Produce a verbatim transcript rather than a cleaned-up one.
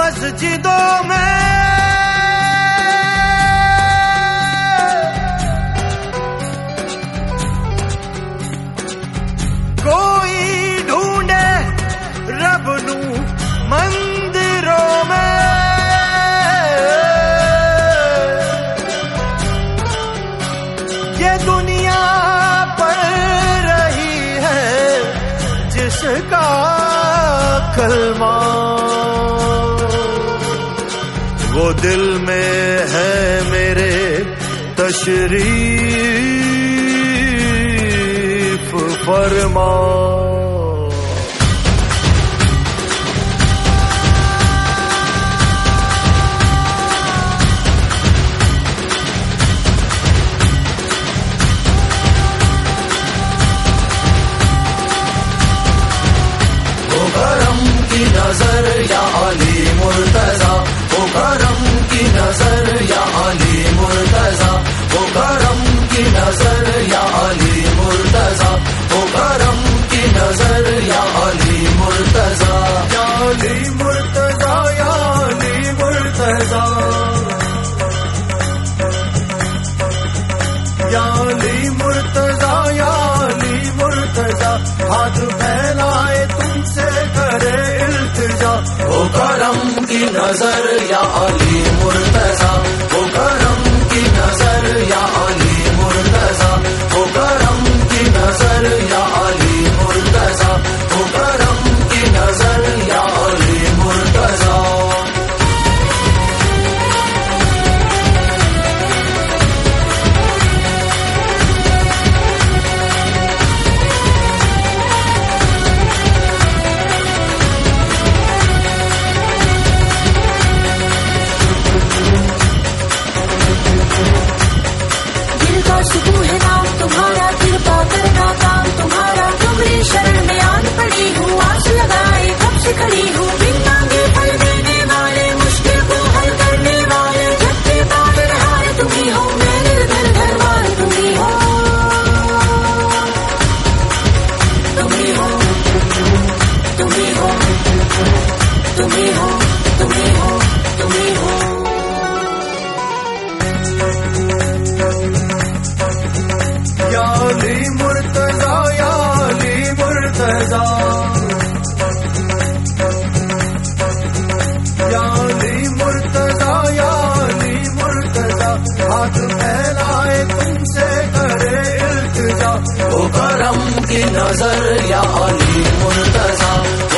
मस्जिदों में कोई ढूंढे रब नू मंदिरों में, ये दुनिया पढ़ रही है जिसका कलमा, वो दिल में है मेरे तशरीफ फरमा। वो करम की नजर या अली मुर्तजा, वो करम की नजर या अली मुर्तजा, वो करम की नजर या अली मुर्तजा, वो करम की नजर या अली मुर्तजा, या अली मुर्तजा, या अली मुर्तजा, या अली मुर्तजा, या अली मुर्तजा, हाथ फैलाए तुमसे करे इल्तिजा। वो करम की नजर या अली मुर्तजा, वो करम की नजर या अली मुर्तजा, वो करम की नजर या अली मुर्तजा, वो करम की नजर या अली मुर्तजा। सुकून है नाम तुम्हारा, कृपा करना काम तुम्हारा, तुम्हारी शरण में आन पड़ी हूँ, आस लगाए कब से खड़ी हूँ, बिन मांगे फल देने वाले, मुश्किल को हल करने वाले, जब के पावन हार तुम्ही हो, मेरे घर घरवार तुम्ही हो, तुम्ही हो, तुम्ही हो, तुम्ही हो, तुम्ही हो, तुम्ही हो। या अली मुर्तजा, या अली मुर्तजा, या अली मुर्तजा, या अली मुर्तजा, हाथ फैलाए तुमसे करे इल्तिजा। वो करम की नजर या अली मुर्तजा,